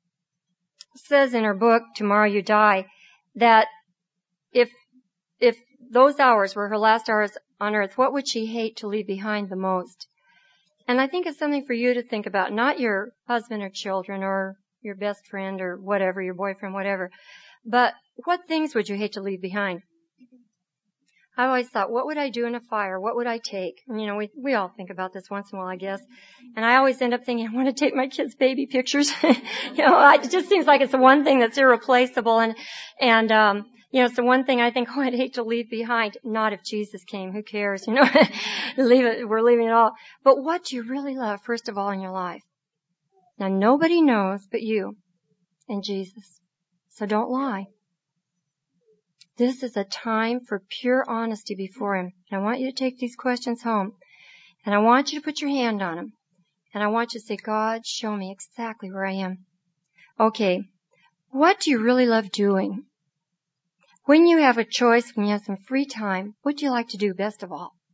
Speaker 1: says in her book, Tomorrow You Die, that if, if those hours were her last hours on earth, what would she hate to leave behind the most? And I think it's something for you to think about, not your husband or children or your best friend or whatever, your boyfriend, whatever. But what things would you hate to leave behind? I always thought, what would I do in a fire? What would I take? And, you know, we, we all think about this once in a while, I guess. And I always end up thinking, I want to take my kids' baby pictures. you know, I, it just seems like it's the one thing that's irreplaceable. And, and, um, you know, it's the one thing I think, oh, I'd hate to leave behind. Not if Jesus came. Who cares? You know, leave it, we're leaving it all. But what do you really love, first of all, in your life? Now, nobody knows but you and Jesus. So don't lie. This is a time for pure honesty before Him. And I want you to take these questions home. And I want you to put your hand on them. And I want you to say, God, show me exactly where I am. Okay. What do you really love doing? When you have a choice, when you have some free time, what do you like to do best of all?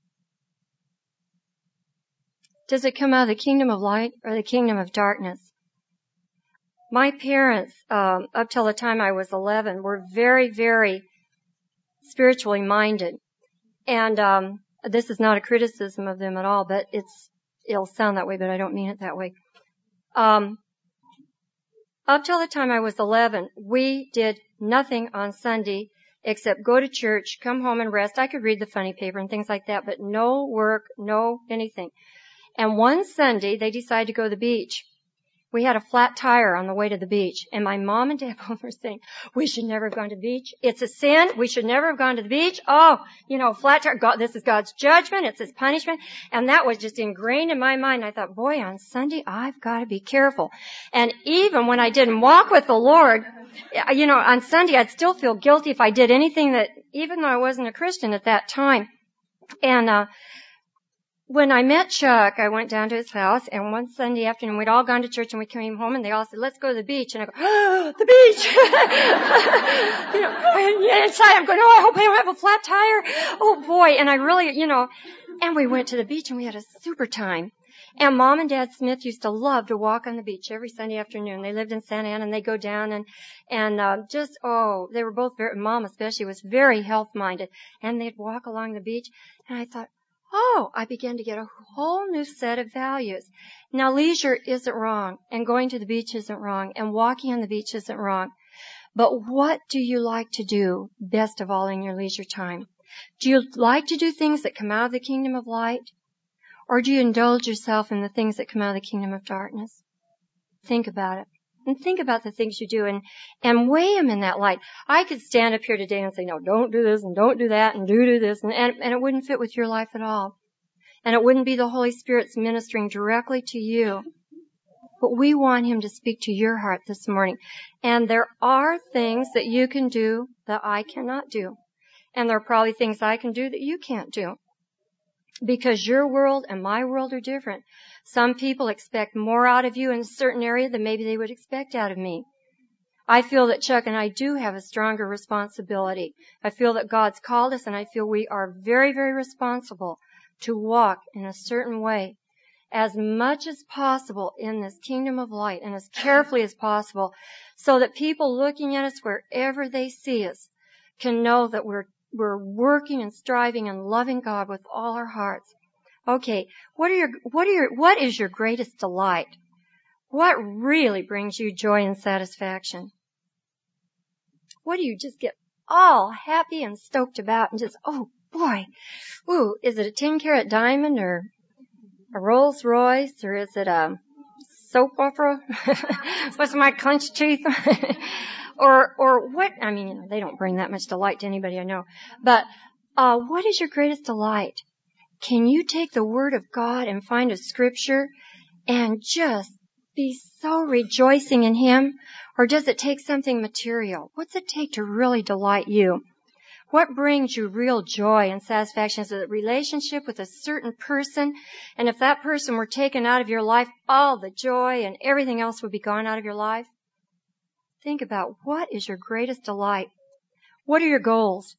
Speaker 1: Does it come out of the kingdom of light or the kingdom of darkness? My parents, um, up till the time I was eleven, were very, very spiritually minded. And um, this is not a criticism of them at all, but it's it'll sound that way, but I don't mean it that way. Um, up till the time I was eleven, we did nothing on Sunday except go to church, come home and rest. I could read the funny paper and things like that, but no work, no anything. And one Sunday, they decided to go to the beach. We had a flat tire on the way to the beach, and my mom and dad both were saying, we should never have gone to the beach. It's a sin. We should never have gone to the beach. Oh, you know, flat tire. God, this is God's judgment. It's His punishment. And that was just ingrained in my mind. I thought, boy, on Sunday, I've got to be careful. And even when I didn't walk with the Lord, you know, on Sunday, I'd still feel guilty if I did anything that, even though I wasn't a Christian at that time. And, uh, when I met Chuck, I went down to his house, and one Sunday afternoon, we'd all gone to church, and we came home, and they all said, let's go to the beach. And I go, oh, the beach! you know, and inside I'm going, oh, I hope I don't have a flat tire. Oh, boy. And I really, you know, and we went to the beach, and we had a super time. And Mom and Dad Smith used to love to walk on the beach every Sunday afternoon. They lived in Santa Ana, and they'd go down, and, and uh, just, oh, they were both very, Mom especially was very health-minded. And they'd walk along the beach, and I thought, oh, I began to get a whole new set of values. Now, leisure isn't wrong, and going to the beach isn't wrong, and walking on the beach isn't wrong. But what do you like to do best of all in your leisure time? Do you like to do things that come out of the kingdom of light? Or do you indulge yourself in the things that come out of the kingdom of darkness? Think about it. And think about the things you do and, and weigh them in that light. I could stand up here today and say, no, don't do this and don't do that and do do this. And, and, and it wouldn't fit with your life at all. And it wouldn't be the Holy Spirit's ministering directly to you. But we want Him to speak to your heart this morning. And there are things that you can do that I cannot do. And there are probably things I can do that you can't do. Because your world and my world are different. Some people expect more out of you in a certain area than maybe they would expect out of me. I feel that Chuck and I do have a stronger responsibility. I feel that God's called us, and I feel we are very, very responsible to walk in a certain way as much as possible in this kingdom of light and as carefully as possible so that people looking at us wherever they see us can know that we're We're working and striving and loving God with all our hearts. Okay, what are your, what are your, what is your greatest delight? What really brings you joy and satisfaction? What do you just get all happy and stoked about and just, oh boy, ooh, is it a ten carat diamond or a Rolls Royce or is it a soap opera? What's my clenched teeth? Or, or what, I mean, you know, they don't bring that much delight to anybody I know. But, uh, what is your greatest delight? Can you take the Word of God and find a scripture and just be so rejoicing in Him? Or does it take something material? What's it take to really delight you? What brings you real joy and satisfaction? Is it a relationship with a certain person? And if that person were taken out of your life, all the joy and everything else would be gone out of your life? Think about what is your greatest delight? What are your goals?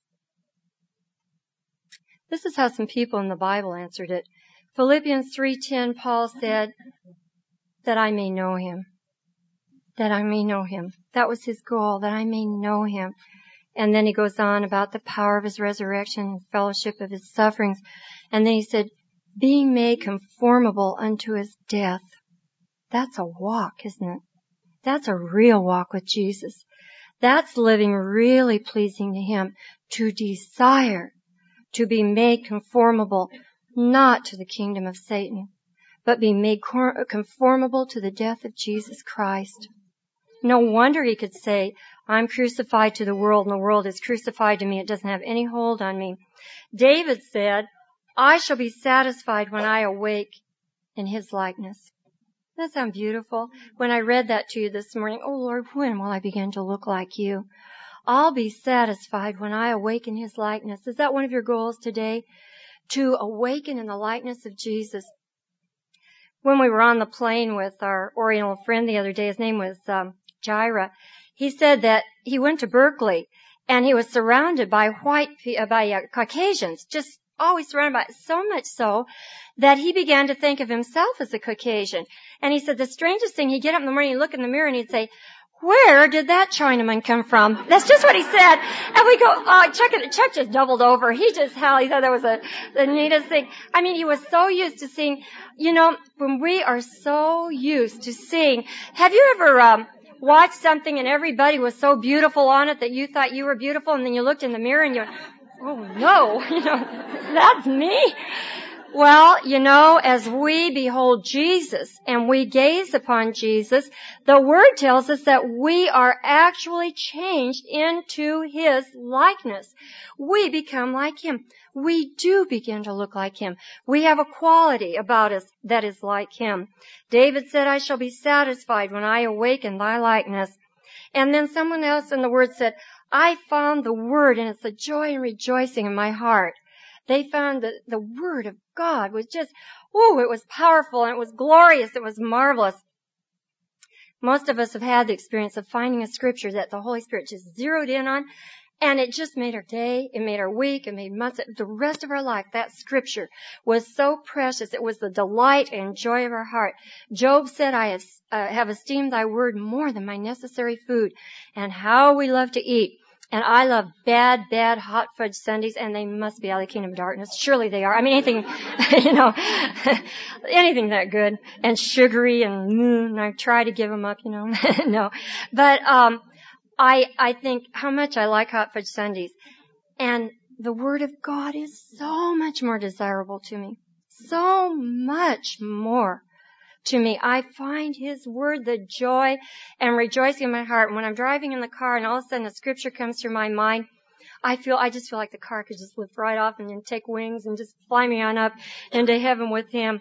Speaker 1: This is how some people in the Bible answered it. Philippians three ten, Paul said, that I may know Him. That I may know Him. That was his goal, that I may know Him. And then he goes on about the power of His resurrection and fellowship of His sufferings. And then he said, being made conformable unto His death. That's a walk, isn't it? That's a real walk with Jesus. That's living really pleasing to Him. To desire to be made conformable, not to the kingdom of Satan, but be made conformable to the death of Jesus Christ. No wonder he could say, I'm crucified to the world and the world is crucified to me. It doesn't have any hold on me. David said, I shall be satisfied when I awake in His likeness. Doesn't that sound beautiful? When I read that to you this morning, oh Lord, when will I begin to look like You? I'll be satisfied when I awaken His likeness. Is that one of your goals today? To awaken in the likeness of Jesus. When we were on the plane with our Oriental friend the other day, his name was um, Jira, he said that he went to Berkeley And he was surrounded by white, by uh, Caucasians, just always surrounded by it, so much so that he began to think of himself as a Caucasian. And he said the strangest thing, he'd get up in the morning, he'd look in the mirror and he'd say, where did that Chinaman come from? That's just what he said. And we go, oh, Chuck, Chuck just doubled over. He just howled. He thought that was a, the neatest thing. I mean, he was so used to seeing, you know, when we are so used to seeing, have you ever, um, watched something and everybody was so beautiful on it that you thought you were beautiful and then you looked in the mirror and you went, oh no, you know, that's me. Well, you know, as we behold Jesus and we gaze upon Jesus, the Word tells us that we are actually changed into His likeness. We become like Him. We do begin to look like Him. We have a quality about us that is like Him. David said, I shall be satisfied when I awaken Thy likeness. And then someone else in the Word said, I found the Word and it's the joy and rejoicing in my heart. They found that the Word of God was just, ooh, it was powerful and it was glorious. It was marvelous. Most of us have had the experience of finding a scripture that the Holy Spirit just zeroed in on, and it just made our day, it made our week, it made months, the rest of our life. That scripture was so precious. It was the delight and joy of our heart. Job said, I have, uh, have esteemed Thy Word more than my necessary food. And how we love to eat. And I love bad, bad hot fudge sundaes, and they must be out of the kingdom of darkness. Surely they are. I mean, anything, you know, anything that good and sugary, and, mm, and I try to give them up, you know. No, but um, I I think how much I like hot fudge sundaes, and the Word of God is so much more desirable to me, so much more. To me, I find His Word the joy and rejoicing in my heart. And when I'm driving in the car and all of a sudden a scripture comes through my mind, I feel, I just feel like the car could just lift right off and then take wings and just fly me on up into heaven with Him.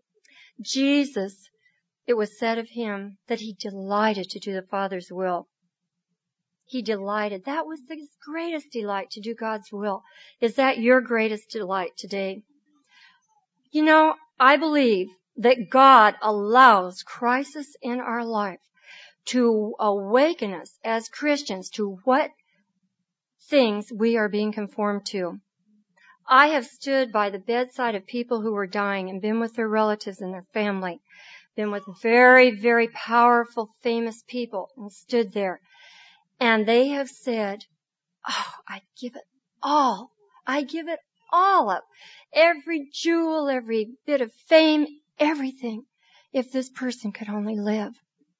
Speaker 1: Jesus, it was said of Him that He delighted to do the Father's will. He delighted. That was His greatest delight, to do God's will. Is that your greatest delight today? You know, I believe that God allows crisis in our life to awaken us as Christians to what things we are being conformed to. I have stood by the bedside of people who were dying and been with their relatives and their family, been with very, very powerful, famous people, and stood there. And they have said, oh, I'd give it all. I give it all up. Every jewel, every bit of fame, everything, if this person could only live.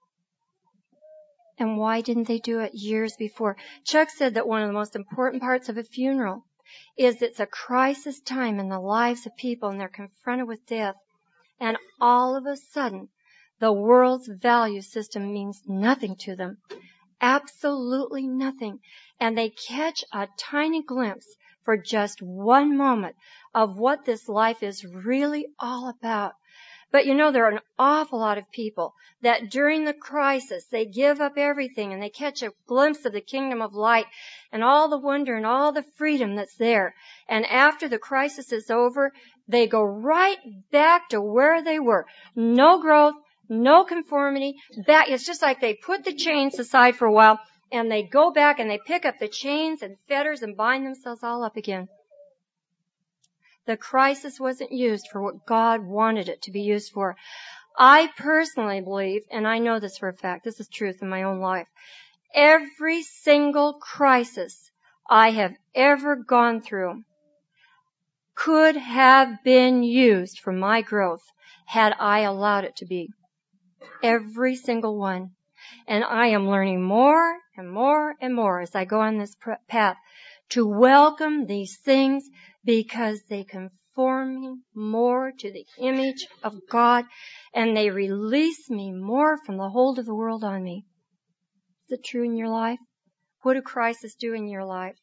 Speaker 1: And why didn't they do it years before? Chuck said that one of the most important parts of a funeral is it's a crisis time in the lives of people and they're confronted with death. And all of a sudden, the world's value system means nothing to them. Absolutely nothing. And they catch a tiny glimpse for just one moment of what this life is really all about. But you know, there are an awful lot of people that during the crisis, they give up everything and they catch a glimpse of the kingdom of light and all the wonder and all the freedom that's there. And after the crisis is over, they go right back to where they were. No growth, no conformity. Back, it's just like they put the chains aside for a while and they go back and they pick up the chains and fetters and bind themselves all up again. The crisis wasn't used for what God wanted it to be used for. I personally believe, and I know this for a fact, this is truth in my own life, every single crisis I have ever gone through could have been used for my growth had I allowed it to be. Every single one. And I am learning more and more and more as I go on this path to welcome these things because they conform me more to the image of God and they release me more from the hold of the world on me. Is it true in your life? What do crises do in your life?